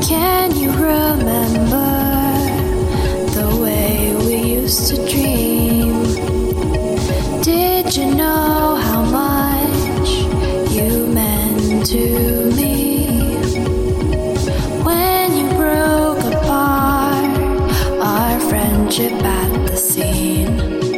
Can you remember the way we used to dream? Did you know how much you meant to me? When you broke apart our friendship at the scene,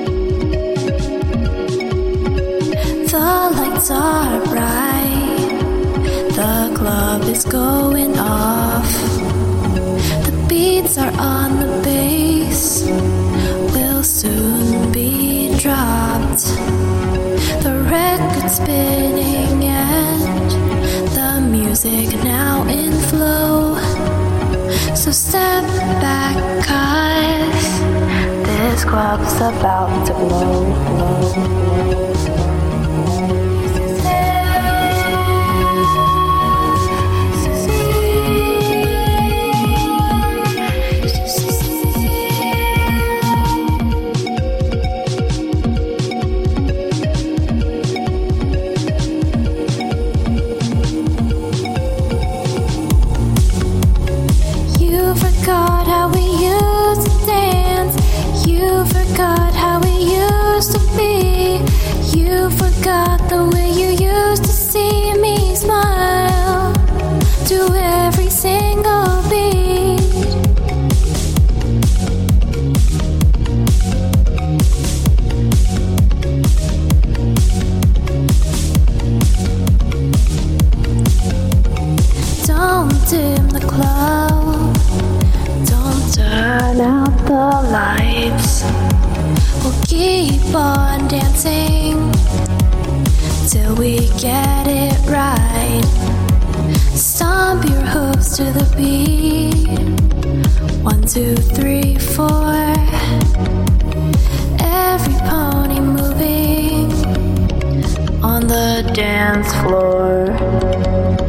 the lights are bright, the club is going off, the beats are on the bass, will soon be dropped, the record's spinning and the music now in flow. So step back, 'cause this club's about to blow. You forgot how we used to dance. You forgot how we used to be. You forgot the way you used to see me smile to every single beat. Don't dim the club, don't turn out the lights. We'll keep on dancing till we get it right. Stomp your hooves to the beat. 1, 2, 3, 4. Every pony moving on the dance floor.